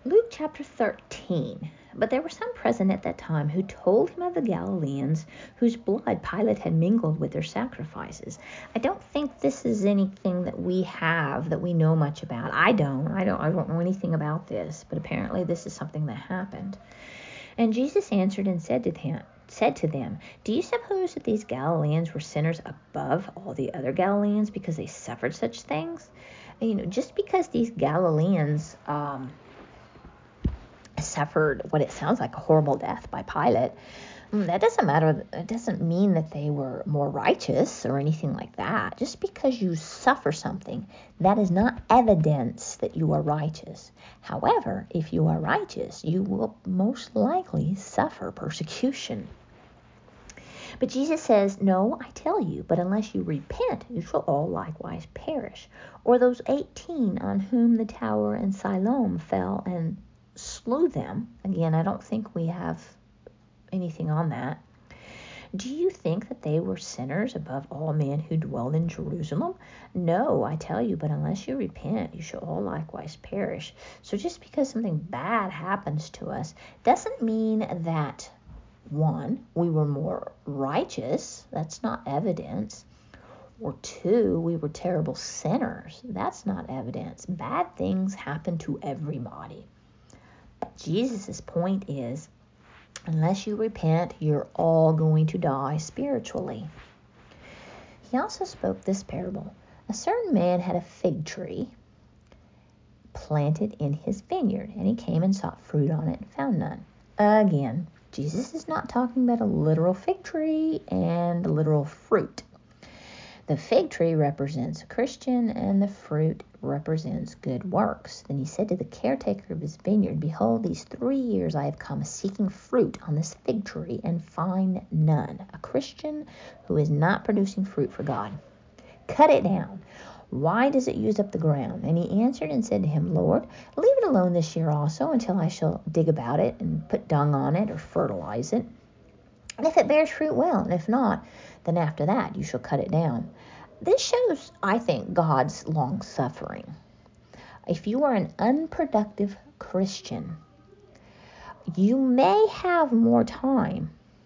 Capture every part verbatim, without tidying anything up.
Luke chapter thirteen. But there were some present at that time who told him of the Galileans whose blood Pilate had mingled with their sacrifices. I don't think this is anything that we have that we know much about. I don't. I don't I don't know anything about this, but apparently this is something that happened. And Jesus answered and said to them, said to them, "Do you suppose that these Galileans were sinners above all the other Galileans because they suffered such things?" And, you know, just because these Galileans um, suffered what it sounds like a horrible death by Pilate, that doesn't matter. It doesn't mean that they were more righteous or anything like that. Just because you suffer something, that is not evidence that you are righteous. However, if you are righteous, you will most likely suffer persecution. But Jesus says, "No, I tell you, but unless you repent, you shall all likewise perish." Or those eighteen on whom the tower in Siloam fell and slew them. Again, I don't think we have anything on that. Do you think that they were sinners above all men who dwell in Jerusalem? No, I tell you, but unless you repent, you shall all likewise perish. So just because something bad happens to us doesn't mean that, one, we were more righteous. That's not evidence. Or two, we were terrible sinners. That's not evidence. Bad things happen to everybody. But Jesus' point is, unless you repent, you're all going to die spiritually. He also spoke this parable. A certain man had a fig tree planted in his vineyard, and he came and sought fruit on it and found none. Again, Jesus is not talking about a literal fig tree and literal fruit. The fig tree represents a Christian, and the fruit represents good works. Then he said to the caretaker of his vineyard, "Behold, these three years I have come seeking fruit on this fig tree, and find none." A Christian who is not producing fruit for God. "Cut it down. Why does it use up the ground?" And he answered and said to him, "Lord, leave it alone this year also, until I shall dig about it and put dung on it or fertilize it. And if it bears fruit, well, and if not, then after that you shall cut it down." This shows, I think, God's long-suffering. If you are an unproductive Christian, you may have more time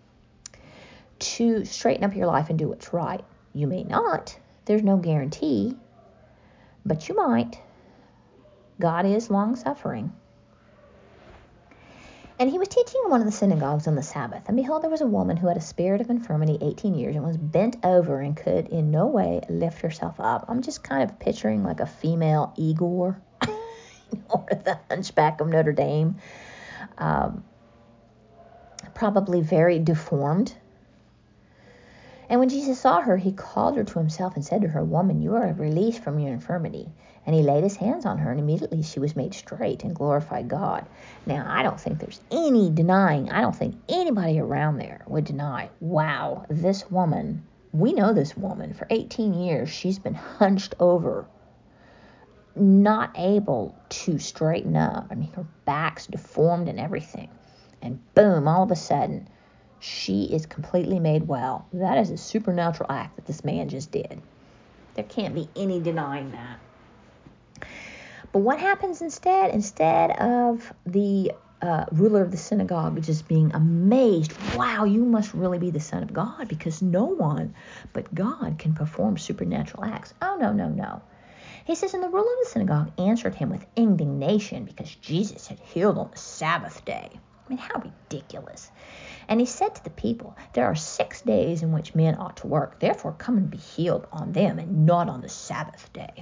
to straighten up your life and do what's right. You may not. There's no guarantee, but you might. God is long-suffering. And he was teaching in one of the synagogues on the Sabbath. And behold, there was a woman who had a spirit of infirmity eighteen years and was bent over and could in no way lift herself up. I'm just kind of picturing like a female Igor or the Hunchback of Notre Dame. Um, probably very deformed. And when Jesus saw her, he called her to himself and said to her, "Woman, you are released from your infirmity." And he laid his hands on her, and immediately she was made straight and glorified God. Now, I don't think there's any denying, I don't think anybody around there would deny, wow, this woman, we know this woman. For eighteen years, she's been hunched over, not able to straighten up. I mean, her back's deformed and everything. And boom, all of a sudden, she is completely made well. That is a supernatural act that this man just did. There can't be any denying that. But what happens instead? Instead of the uh, ruler of the synagogue just being amazed, wow, you must really be the Son of God, because no one but God can perform supernatural acts. Oh, no, no, no. He says, and the ruler of the synagogue answered him with indignation because Jesus had healed on the Sabbath day. I mean, how ridiculous. And he said to the people, there are six days in which men ought to work. Therefore, come and be healed on them and not on the Sabbath day.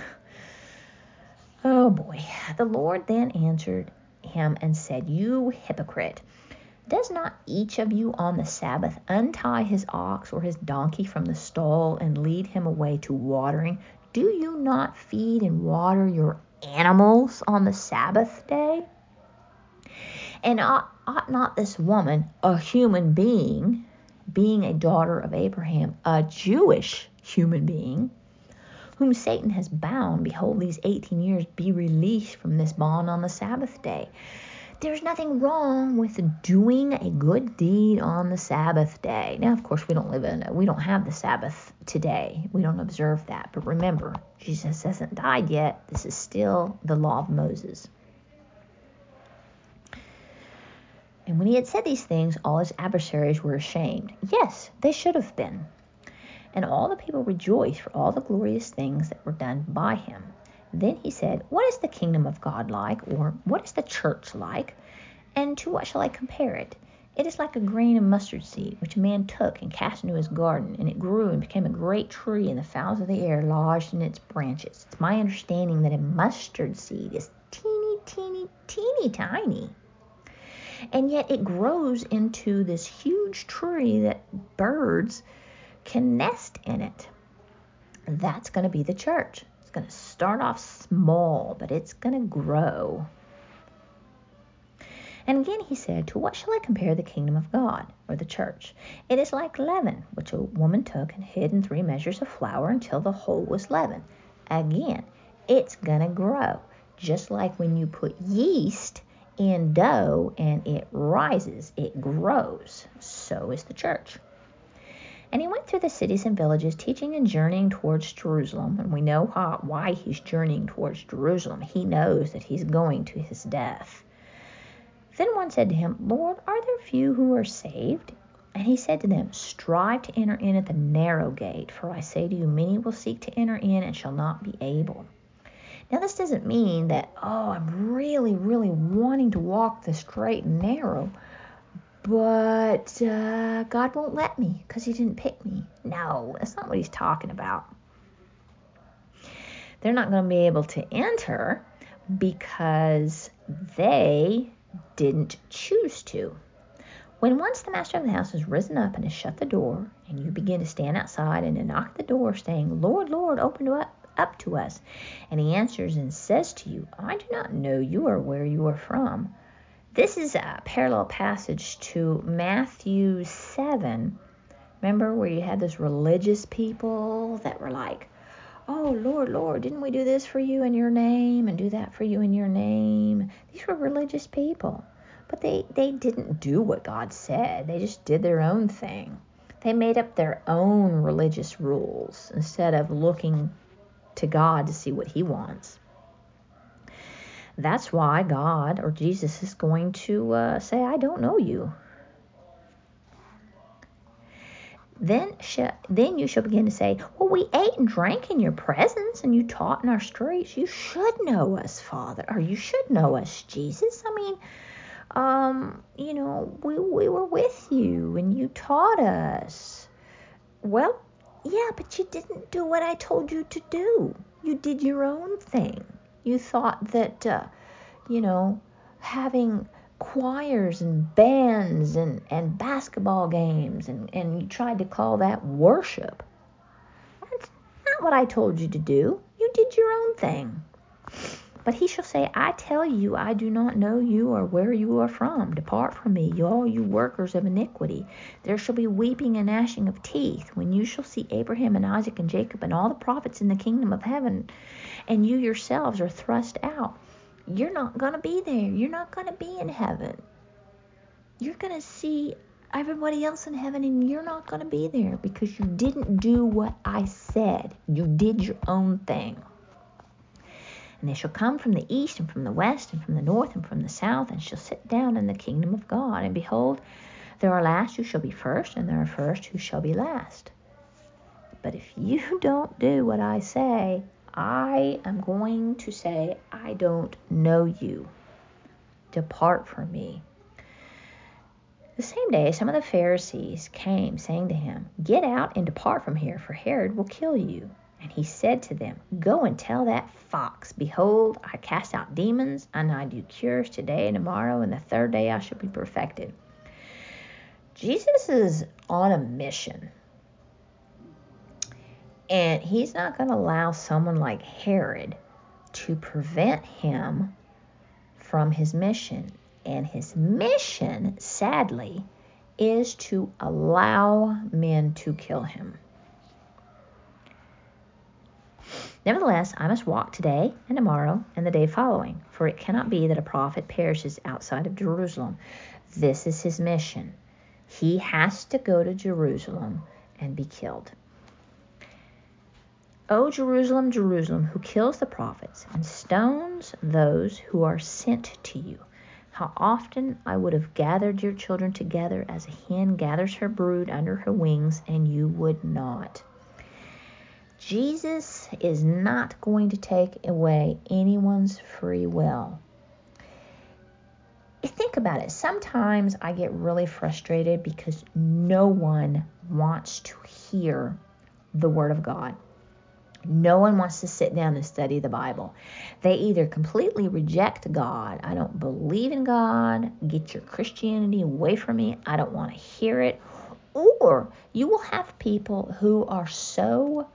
Oh boy. The Lord then answered him and said, "You hypocrite, does not each of you on the Sabbath untie his ox or his donkey from the stall and lead him away to watering? Do you not feed and water your animals on the Sabbath day? And ought, ought not this woman, a human being, being a daughter of Abraham, a Jewish human being, whom Satan has bound, behold, these eighteen years, be released from this bond on the Sabbath day?" There's nothing wrong with doing a good deed on the Sabbath day. Now, of course, we don't live in, we don't have the Sabbath today. We don't observe that. But remember, Jesus hasn't died yet. This is still the law of Moses. And when he had said these things, all his adversaries were ashamed. Yes, they should have been. And all the people rejoiced for all the glorious things that were done by him. Then he said, what is the kingdom of God like? Or what is the church like? And to what shall I compare it? It is like a grain of mustard seed, which a man took and cast into his garden, and it grew and became a great tree, and the fowls of the air lodged in its branches. It's my understanding that a mustard seed is teeny, teeny, teeny tiny. And yet it grows into this huge tree that birds can nest in it. That's going to be the church. It's going to start off small, but it's going to grow. And again he said, to what shall I compare the kingdom of God, or the church? It is like leaven, which a woman took and hid in three measures of flour until the whole was leavened. Again, it's going to grow. Just like when you put yeast in dough and it rises, it grows. So is the church. And he went through the cities and villages, teaching and journeying towards Jerusalem. And we know how, why he's journeying towards Jerusalem. He knows that he's going to his death. Then one said to him, Lord, are there few who are saved? And he said to them, strive to enter in at the narrow gate, for I say to you, many will seek to enter in and shall not be able. Now this doesn't mean that, oh, I'm really, really wanting to walk the straight and narrow, but uh, God won't let me because he didn't pick me. No, that's not what he's talking about. They're not going to be able to enter because they didn't choose to. When once the master of the house has risen up and has shut the door, and you begin to stand outside and to knock at the door, saying, Lord, Lord, open to up, up to us. And he answers and says to you, I do not know you or where you are from. This is a parallel passage to Matthew seven. Remember where you had those religious people that were like, oh, Lord, Lord, didn't we do this for you in your name and do that for you in your name? These were religious people. But they, they didn't do what God said. They just did their own thing. They made up their own religious rules instead of looking to God to see what he wants. That's why God or Jesus is going to uh, say, I don't know you. Then, sh- then you shall begin to say, well, we ate and drank in your presence, and you taught in our streets. You should know us, Father, or you should know us, Jesus. I mean, um, you know, we, we were with you, and you taught us. Well, yeah, but you didn't do what I told you to do. You did your own thing. You thought that, uh, you know, having choirs and bands and, and basketball games, and, and you tried to call that worship. That's not what I told you to do. You did your own thing. But he shall say, I tell you, I do not know you or where you are from. Depart from me, you all you workers of iniquity. There shall be weeping and gnashing of teeth when you shall see Abraham and Isaac and Jacob and all the prophets in the kingdom of heaven, and you yourselves are thrust out. You're not going to be there. You're not going to be in heaven. You're going to see everybody else in heaven, and you're not going to be there because you didn't do what I said. You did your own thing. And they shall come from the east and from the west and from the north and from the south, and shall sit down in the kingdom of God. And behold, there are last who shall be first, and there are first who shall be last. But if you don't do what I say, I am going to say, I don't know you. Depart from me. The same day, some of the Pharisees came, saying to him, Get out and depart from here, for Herod will kill you. And he said to them, Go and tell that fox, Behold, I cast out demons, and I do cures today and tomorrow, and the third day I shall be perfected. Jesus is on a mission. And he's not going to allow someone like Herod to prevent him from his mission. And his mission, sadly, is to allow men to kill him. Nevertheless, I must walk today and tomorrow and the day following, for it cannot be that a prophet perishes outside of Jerusalem. This is his mission. He has to go to Jerusalem and be killed. O Jerusalem, Jerusalem, who kills the prophets and stones those who are sent to you. How often I would have gathered your children together as a hen gathers her brood under her wings, and you would not. Jesus is not going to take away anyone's free will. Think about it. Sometimes I get really frustrated because no one wants to hear the Word of God. No one wants to sit down and study the Bible. They either completely reject God. I don't believe in God. Get your Christianity away from me. I don't want to hear it. Or you will have people who are so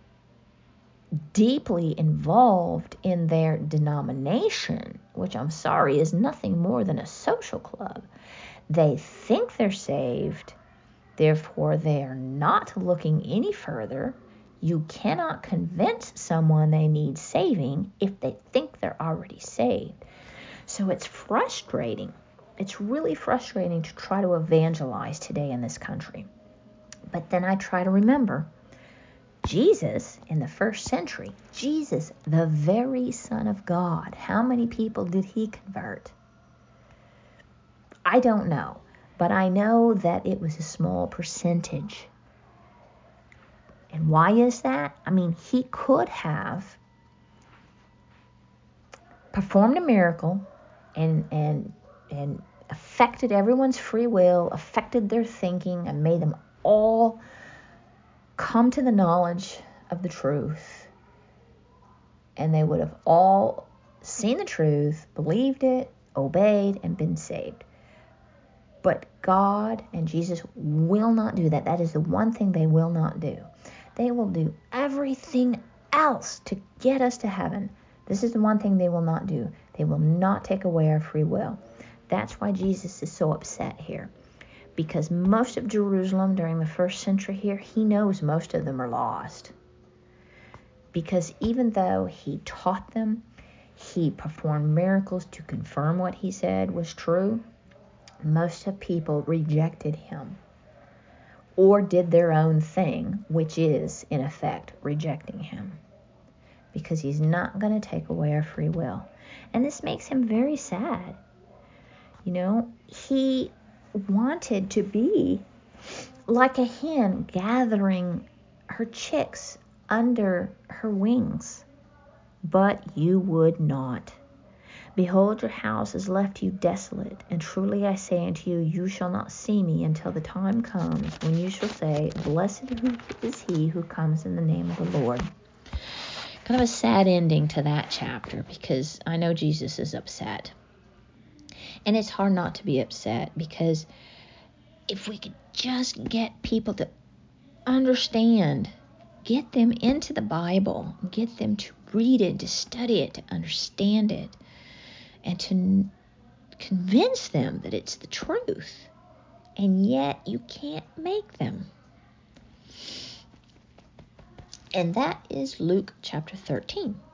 deeply involved in their denomination, which I'm sorry is nothing more than a social club. They think they're saved, therefore they are not looking any further. You cannot convince someone they need saving if they think they're already saved. So it's frustrating. It's really frustrating to try to evangelize today in this country. But then I try to remember Jesus in the first century, Jesus, the very Son of God, how many people did he convert? I don't know, but I know that it was a small percentage. And why is that? I mean, he could have performed a miracle and and and affected everyone's free will, affected their thinking, and made them all come to the knowledge of the truth. And they would have all seen the truth, believed it, obeyed, and been saved. But God and Jesus will not do that. That is the one thing they will not do. They will do everything else to get us to heaven. This is the one thing they will not do. They will not take away our free will. That's why Jesus is so upset here. Because most of Jerusalem during the first century here, he knows most of them are lost. Because even though he taught them, he performed miracles to confirm what he said was true, most of people rejected him or did their own thing, which is, in effect, rejecting him. Because he's not going to take away our free will. And this makes him very sad. You know, he wanted to be like a hen gathering her chicks under her wings, but you would not. Behold, your house is left you desolate, and truly I say unto you, you shall not see me until the time comes when you shall say, blessed is he who comes in the name of the Lord. Kind of a sad ending to that chapter, because I know Jesus is upset. And it's hard not to be upset, because if we could just get people to understand, get them into the Bible, get them to read it, to study it, to understand it, and to n- convince them that it's the truth. And yet you can't make them. And that is Luke chapter thirteen.